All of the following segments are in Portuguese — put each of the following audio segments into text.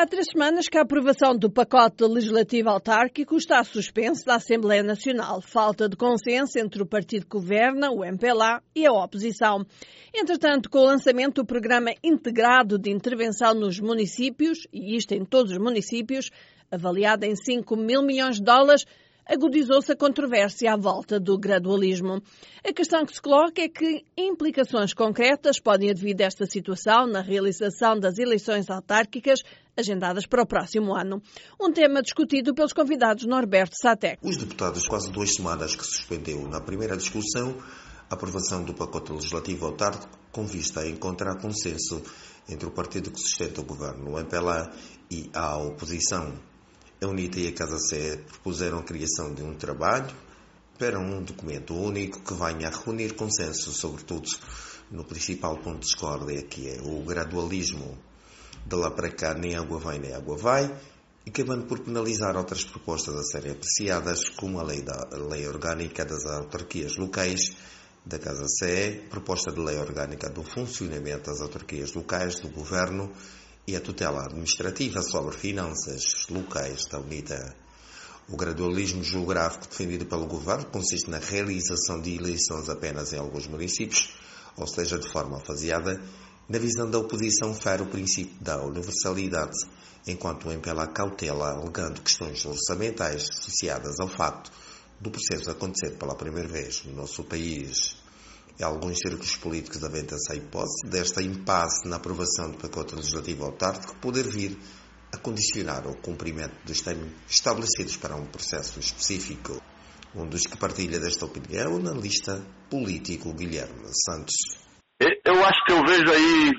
Há 3 semanas que a aprovação do pacote legislativo autárquico está suspenso da Assembleia Nacional. Falta de consenso entre o partido que governa, o MPLA, e a oposição. Entretanto, com o lançamento do Programa Integrado de Intervenção nos Municípios, e isto em todos os municípios, avaliado em 5 mil milhões de dólares, agudizou-se a controvérsia à volta do gradualismo. A questão que se coloca é que implicações concretas podem advir desta situação na realização das eleições autárquicas agendadas para o próximo ano. Um tema discutido pelos convidados Norberto Satek. Os deputados, quase 2 semanas que suspendeu na primeira discussão a aprovação do pacote legislativo autárquico com vista a encontrar consenso entre o partido que sustenta o governo, o MPLA, e a oposição. A UNITA e a Casa Sé propuseram a criação de um trabalho para um documento único que venha a reunir consenso, sobretudo no principal ponto de discórdia, que é o gradualismo. De lá para cá, nem água vem, nem água vai, e acabando por penalizar outras propostas a serem apreciadas, como a lei orgânica das autarquias locais da Casa Sé, proposta de lei orgânica do funcionamento das autarquias locais do governo, e a tutela administrativa sobre finanças locais da UNITA. O gradualismo geográfico defendido pelo governo consiste na realização de eleições apenas em alguns municípios, ou seja, de forma faseada. Na visão da oposição, fere o princípio da universalidade, enquanto o MPLA cautela, alegando questões orçamentais associadas ao facto do processo acontecer pela primeira vez no nosso país. Em alguns círculos políticos aventa-se a hipótese desta impasse na aprovação do pacote legislativo autárquico poder vir a condicionar o cumprimento dos termos estabelecidos para um processo específico. Um dos que partilha desta opinião é o analista político Guilherme Santos. Eu acho que eu vejo aí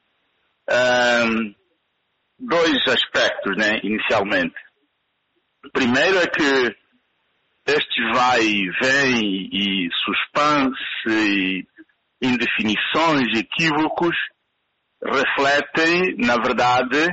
2 aspectos, né, inicialmente. O primeiro é que este vai e vem e suspense e indefinições, equívocos, refletem, na verdade,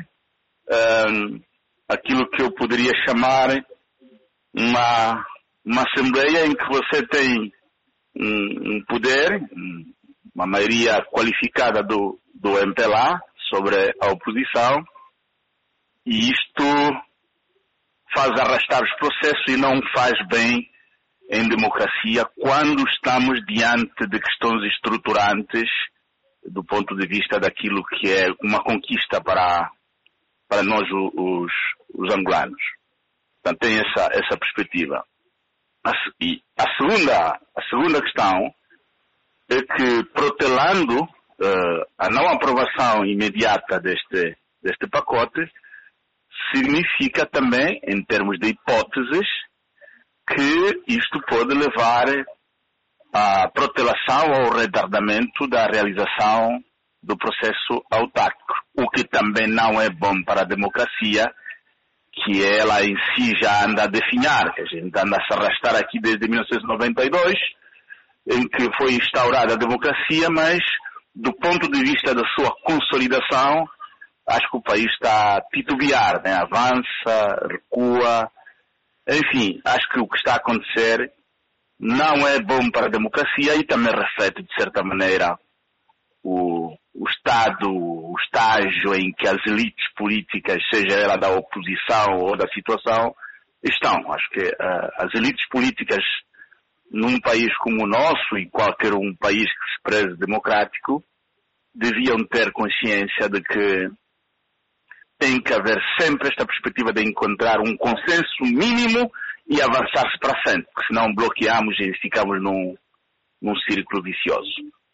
aquilo que eu poderia chamar uma assembleia em que você tem um poder, uma maioria qualificada do MPLA sobre a oposição, e isto faz arrastar os processos e não faz bem em democracia quando estamos diante de questões estruturantes do ponto de vista daquilo que é uma conquista para nós os angolanos. Portanto, tem essa perspectiva. E a segunda questão é que, protelando a não aprovação imediata deste pacote, significa também, em termos de hipóteses, que isto pode levar à protelação ou retardamento da realização do processo autárquico, o que também não é bom para a democracia, que ela em si já anda a definhar. A gente anda a se arrastar aqui desde 1992, em que foi instaurada a democracia, mas do ponto de vista da sua consolidação, acho que o país está a titubear, né? Avança, recua, enfim, acho que o que está a acontecer não é bom para a democracia e também reflete, de certa maneira, o estado, o estágio em que as elites políticas, seja ela da oposição ou da situação, estão. Acho que as elites políticas num país como o nosso e qualquer um país que se preze democrático deviam ter consciência de que tem que haver sempre esta perspectiva de encontrar um consenso mínimo e avançar-se para frente, porque senão bloqueamos e ficamos num círculo vicioso.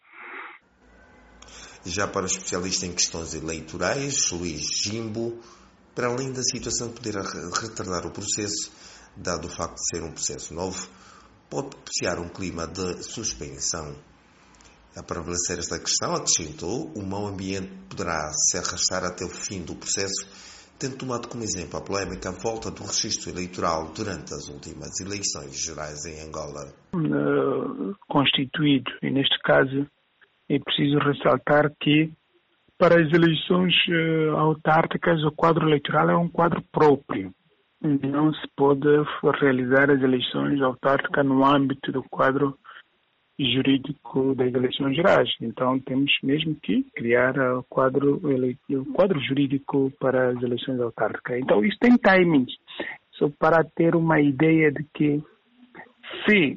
Já para o especialista em questões eleitorais, Luís Jimbo, para além da situação de poder retardar o processo, dado o facto de ser um processo novo, pode propiciar um clima de suspensão. A prevalecer esta questão, acrescentou, o mau ambiente poderá se arrastar até o fim do processo, tendo tomado como exemplo a polémica volta do registro eleitoral durante as últimas eleições gerais em Angola. Constituído, e neste caso é preciso ressaltar que para as eleições autárquicas o quadro eleitoral é um quadro próprio. Não se pode realizar as eleições autárquicas no âmbito do quadro jurídico das eleições gerais. Então temos mesmo que criar o quadro jurídico para as eleições autárquicas. Então isso tem timings, só para ter uma ideia de que se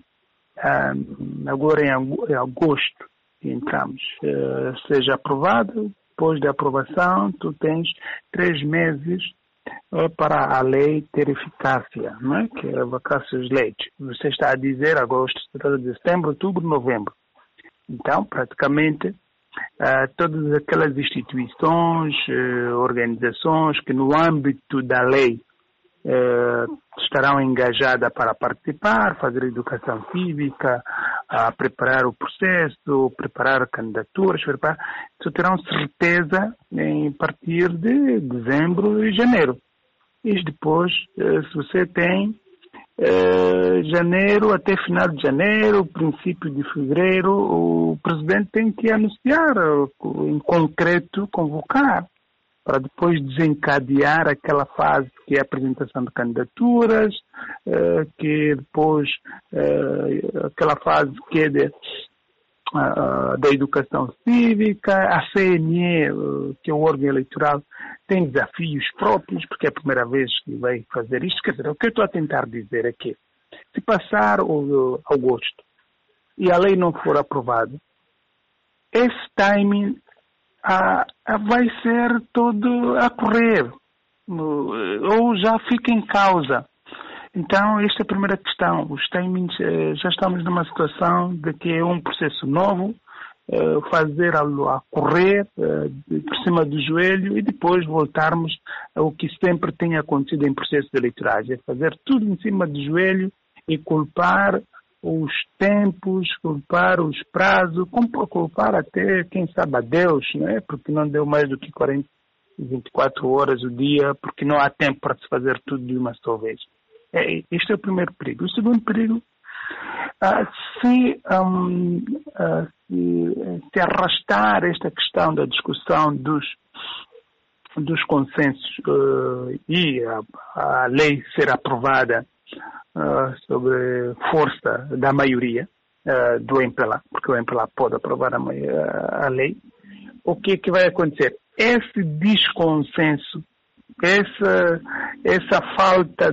agora em agosto entramos, seja aprovado, depois da aprovação tu tens 3 meses para a lei ter eficácia, não é? Que é a vacácios legis. Você está a dizer agosto, setembro, outubro, novembro. Então, praticamente, todas aquelas instituições, organizações que no âmbito da lei estarão engajadas para participar, fazer educação cívica, preparar o processo, preparar candidaturas, só terão certeza em partir de dezembro e janeiro. E depois, se você tem janeiro até final de janeiro, princípio de fevereiro, o presidente tem que anunciar, em concreto, convocar, para depois desencadear aquela fase que é a apresentação de candidaturas, que depois aquela fase que é da educação cívica, a CNE, que é o órgão eleitoral, tem desafios próprios, porque é a primeira vez que vai fazer isto. Quer dizer, o que eu estou a tentar dizer é que, se passar o agosto e a lei não for aprovada, esse timing vai ser todo a correr, ou já fica em causa. Então, esta é a primeira questão. Os timings, já estamos numa situação de que é um processo novo, fazer a correr por cima do joelho e depois voltarmos ao que sempre tem acontecido em processos eleitorais. É fazer tudo em cima do joelho e culpar os tempos, culpar os prazos, culpar até, quem sabe, a Deus, né? Porque não deu mais do que 24 horas o dia, porque não há tempo para se fazer tudo de uma só vez. Este é o primeiro perigo. O segundo perigo, se arrastar esta questão da discussão dos consensos e a lei ser aprovada sobre força da maioria do MPLA, porque o MPLA pode aprovar a lei, o que é que vai acontecer? Esse desconsenso, essa falta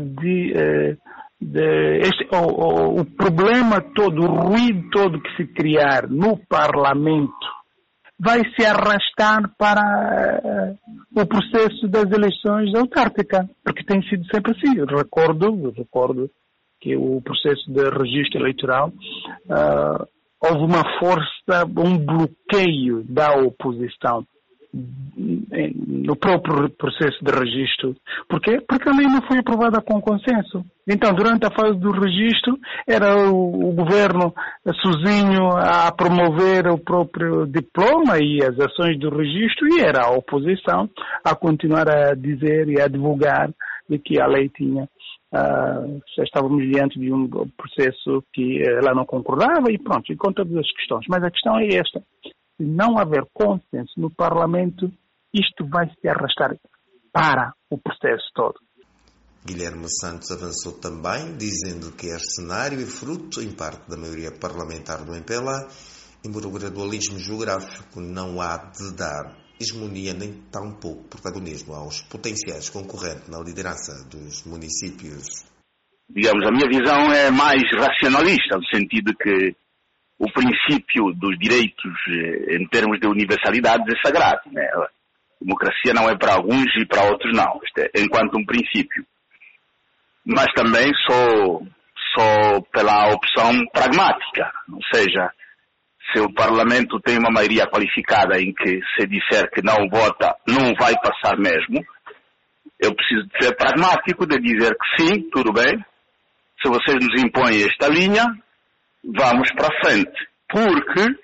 o problema todo, o ruído todo que se criar no Parlamento vai se arrastar para o processo das eleições autárquicas, porque tem sido sempre assim. Eu recordo que o processo de registro eleitoral houve uma força, um bloqueio da oposição no próprio processo de registro. Porquê? Porque a lei não foi aprovada com consenso. Então, durante a fase do registro, era o governo sozinho a promover o próprio diploma e as ações do registro, e era a oposição a continuar a dizer e a divulgar de que a lei tinha. Já estávamos diante de um processo que ela não concordava e pronto, e com todas as questões. Mas a questão é esta. Se não haver consenso no Parlamento, isto vai se arrastar para o processo todo. Guilherme Santos avançou também, dizendo que este cenário é fruto, em parte, da maioria parlamentar do MPLA, embora o gradualismo geográfico não há de dar hegemonia nem tampouco protagonismo aos potenciais concorrentes na liderança dos municípios. Digamos, a minha visão é mais racionalista, no sentido que o princípio dos direitos em termos de universalidade é sagrado, né? A democracia não é para alguns e para outros não, isto é, enquanto um princípio. Mas também sou pela opção pragmática, ou seja, se o Parlamento tem uma maioria qualificada em que se disser que não vota, não vai passar mesmo, eu preciso de ser pragmático, de dizer que sim, tudo bem, se vocês nos impõem esta linha, vamos para frente. Porque,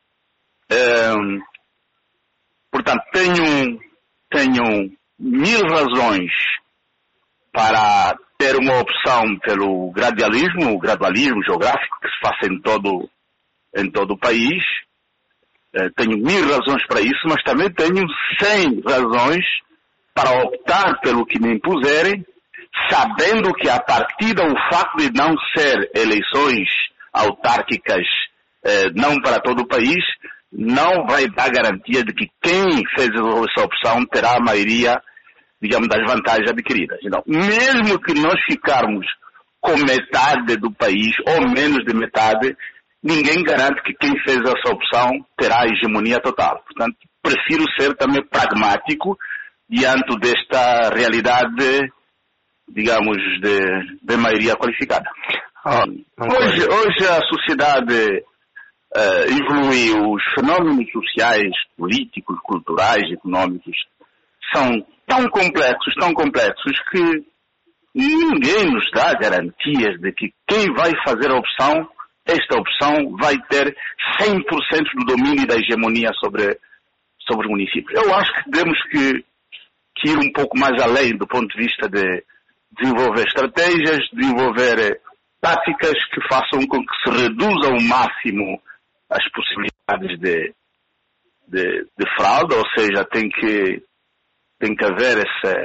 portanto, tenho 1000 razões para ter uma opção pelo gradualismo geográfico que se faça em todo o país. Tenho 1000 razões para isso, mas também tenho 100 razões para optar pelo que me impuserem, sabendo que a partida o facto de não ser eleições autárquicas não para todo o país, não vai dar garantia de que quem fez essa opção terá a maioria, digamos, das vantagens adquiridas. Então, mesmo que nós ficarmos com metade do país, ou menos de metade, ninguém garante que quem fez essa opção terá a hegemonia total. Portanto, prefiro ser também pragmático diante desta realidade, digamos, de maioria qualificada. Hoje a sociedade evoluiu, os fenómenos sociais, políticos, culturais, económicos, são tão complexos que ninguém nos dá garantias de que quem vai fazer a opção, esta opção vai ter 100% do domínio e da hegemonia sobre os municípios. Eu acho que temos que ir um pouco mais além do ponto de vista de desenvolver estratégias, desenvolver táticas que façam com que se reduza ao máximo as possibilidades de fraude, ou seja, tem que haver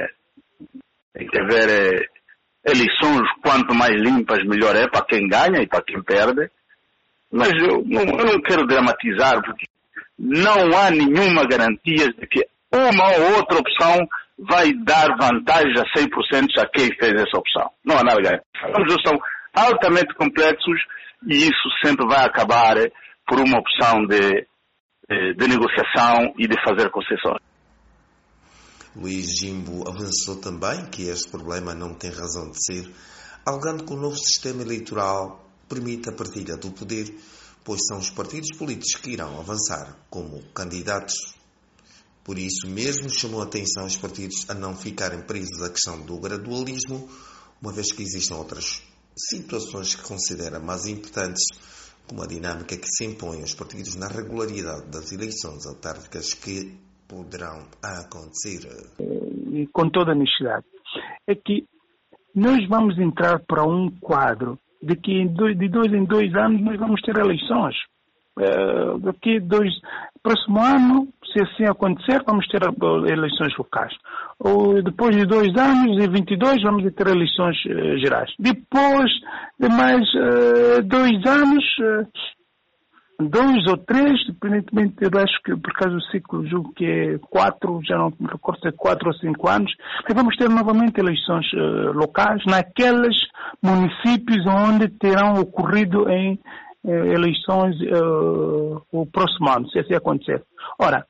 eleições quanto mais limpas melhor é para quem ganha e para quem perde. Mas eu não quero dramatizar, porque não há nenhuma garantia de que uma ou outra opção vai dar vantagem a 100% a quem fez essa opção. Não há nada garantido. Os são altamente complexos e isso sempre vai acabar por uma opção de negociação e de fazer concessões. Luís Jimbo avançou também que este problema não tem razão de ser, alegando que o novo sistema eleitoral permite a partilha do poder, pois são os partidos políticos que irão avançar como candidatos. Por isso mesmo chamou a atenção os partidos a não ficarem presos à questão do gradualismo, uma vez que existem outras situações que considera mais importantes, como a dinâmica que se impõe aos partidos na regularidade das eleições autárquicas que poderão acontecer. E com toda a honestidade, é que nós vamos entrar para um quadro de que de 2 em 2 anos nós vamos ter eleições. Próximo ano, se assim acontecer, vamos ter eleições locais. Ou depois de 2 anos, em 22, vamos ter eleições gerais. Depois de mais 2 anos, 2 ou 3, independentemente, eu acho que por causa do ciclo, julgo que é 4, já não me recordo se é 4 ou 5 anos, mas vamos ter novamente eleições locais naqueles municípios onde terão ocorrido em eleições o próximo ano, se assim acontecer. Ora,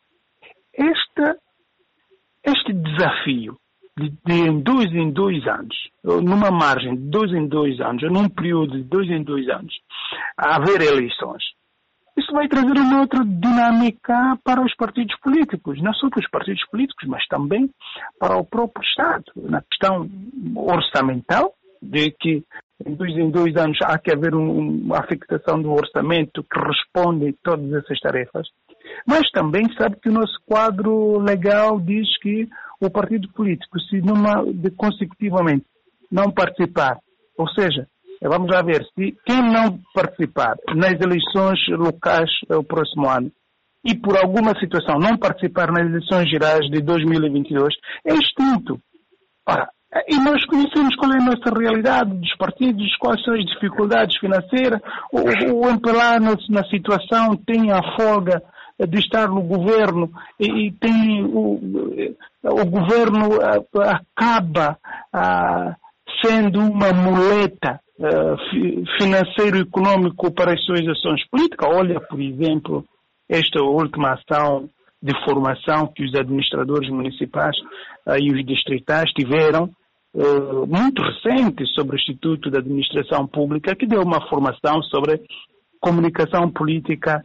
este desafio de 2 em 2 anos, numa margem de 2 em 2 anos, ou num período de 2 em 2 anos, a haver eleições, isso vai trazer uma outra dinâmica para os partidos políticos, não só para os partidos políticos, mas também para o próprio Estado, na questão orçamental, de que em 2 anos há que haver uma fixação do orçamento que responde a todas essas tarefas. Mas também sabe que o nosso quadro legal diz que o partido político, se consecutivamente não participar, ou seja, vamos lá ver, se quem não participar nas eleições locais o próximo ano e por alguma situação não participar nas eleições gerais de 2022, é extinto. Ora, e nós conhecemos qual é a nossa realidade dos partidos, quais são as dificuldades financeiras. O MPLA na situação tem a folga de estar no governo e tem o governo acaba sendo uma muleta financeiro-econômico para as suas ações políticas. Olha, por exemplo, esta última ação de formação que os administradores municipais e os distritais tiveram, muito recente, sobre o Instituto de Administração Pública, que deu uma formação sobre comunicação política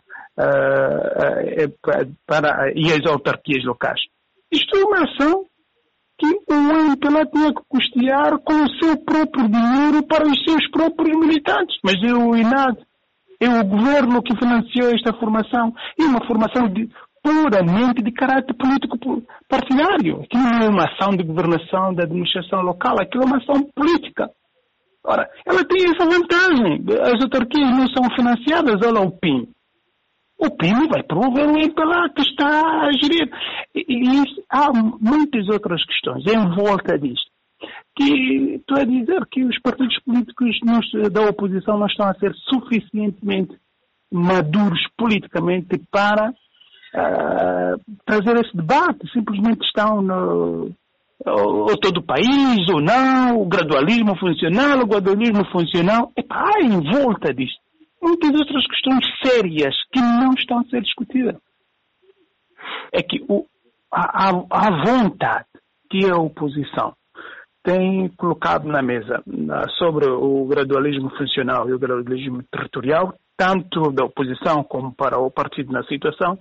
e as autarquias locais. Isto é uma ação que o MPLA tinha que custear com o seu próprio dinheiro para os seus próprios militantes. Mas é o INAD, é o governo que financiou esta formação. É uma formação puramente de caráter político partidário. Aquilo não é uma ação de governação da administração local, aquilo é uma ação política. Ora, ela tem essa vantagem. As autarquias não são financiadas, olha o PIN. O PIN vai promover o MPLA que está a gerir. E há muitas outras questões em volta disto. Que estou a dizer que os partidos políticos da oposição não estão a ser suficientemente maduros politicamente para trazer esse debate. Simplesmente estão ou todo o país, ou não, o gradualismo funcional, há em volta disto muitas outras questões sérias que não estão a ser discutidas. É que a vontade que a oposição tem colocado na mesa sobre o gradualismo funcional e o gradualismo territorial, tanto da oposição como para o partido na situação,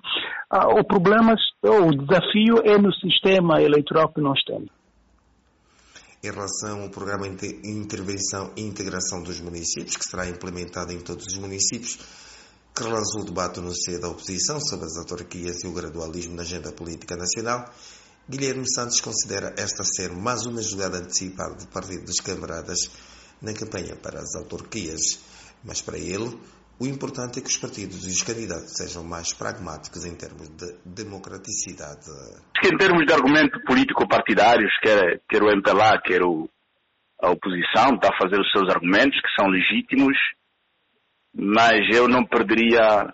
o desafio é no sistema eleitoral que nós temos. Em relação ao programa de intervenção e integração dos municípios, que será implementado em todos os municípios, que relançou o debate no seio da oposição sobre as autarquias e o gradualismo na agenda política nacional, Guilherme Santos considera esta ser mais uma jogada antecipada do Partido dos Camaradas na campanha para as autarquias. Mas para ele, o importante é que os partidos e os candidatos sejam mais pragmáticos em termos de democraticidade. Em termos de argumento político-partidários, quer o MPLA, quer a oposição, está a fazer os seus argumentos, que são legítimos, mas eu não perderia...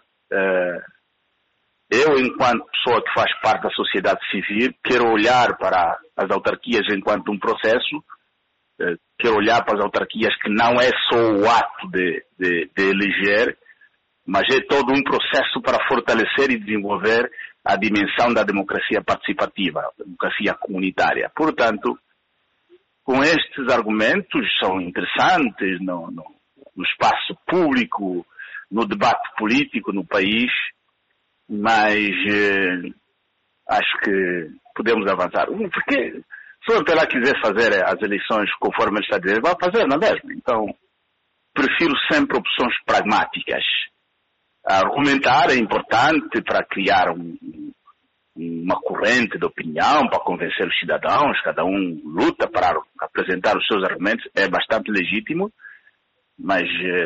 Eu, enquanto pessoa que faz parte da sociedade civil, quero olhar para as autarquias enquanto um processo, quero olhar para as autarquias que não é só o ato de eleger, mas é todo um processo para fortalecer e desenvolver a dimensão da democracia participativa, a democracia comunitária. Portanto, com estes argumentos, são interessantes no espaço público, no debate político no país, mas acho que podemos avançar. Porque se o MPLA quiser fazer as eleições conforme ele está dizendo, vai fazer, não é mesmo? Então, prefiro sempre opções pragmáticas. Argumentar é importante para criar uma corrente de opinião, para convencer os cidadãos, cada um luta para apresentar os seus argumentos, é bastante legítimo, mas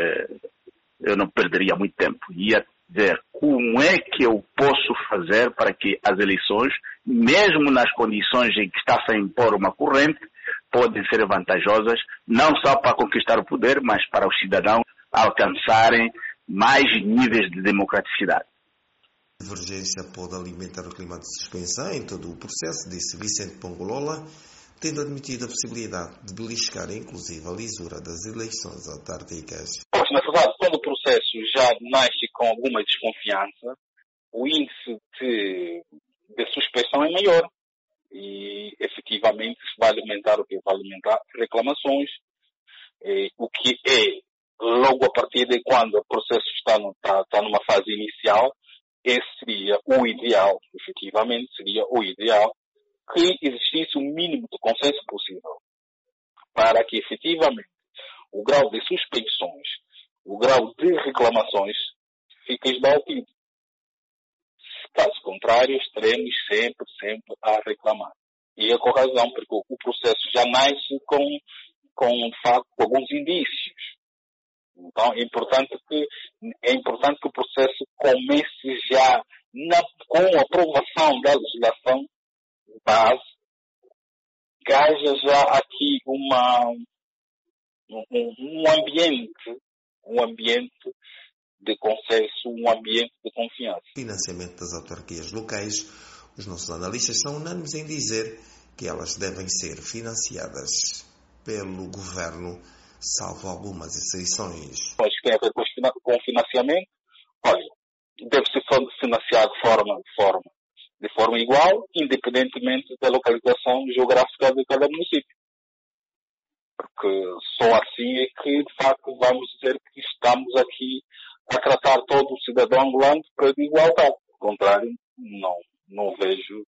eu não perderia muito tempo. Ia dizer como é que eu posso fazer para que as eleições, mesmo nas condições em que está-se a impor uma corrente, podem ser vantajosas, não só para conquistar o poder, mas para os cidadãos alcançarem mais níveis de democraticidade. A divergência pode alimentar o clima de suspensão em todo o processo, disse Vicente Pongolola, tendo admitido a possibilidade de beliscar inclusive a lisura das eleições autárquicas. Na verdade, quando o processo já nasce com alguma desconfiança, o índice de suspeição é maior e, efetivamente, vai alimentar o que? Vai alimentar reclamações, o que é, logo a partir de quando o processo está numa fase inicial, esse seria o ideal, efetivamente, seria o ideal, que existisse o mínimo de consenso possível, para que, efetivamente, o grau de suspeições, o grau de reclamações fique esbaltido. Caso contrário, estaremos sempre a reclamar. E é com razão, porque o processo já nasce com de facto, alguns indícios. Então, é importante que o processo comece já com a aprovação da legislação base, que haja já aqui um ambiente de consenso, um ambiente de confiança. Financiamento das autarquias locais. Os nossos analistas são unânimes em dizer que elas devem ser financiadas pelo governo, salvo algumas exceções. Acho que tem a ver com o financiamento. Olha, deve ser financiado de forma igual, independentemente da localização geográfica de cada município. Porque só assim é que, de facto, vamos dizer que estamos aqui a tratar todo o cidadão angolano de igualdade. Ao contrário, não vejo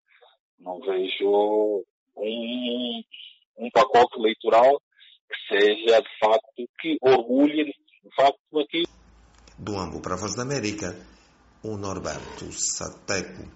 um pacote eleitoral que seja, de facto, que orgulhe, de facto, aqui. Do Ambo para a Voz da América, o Norberto Sateco.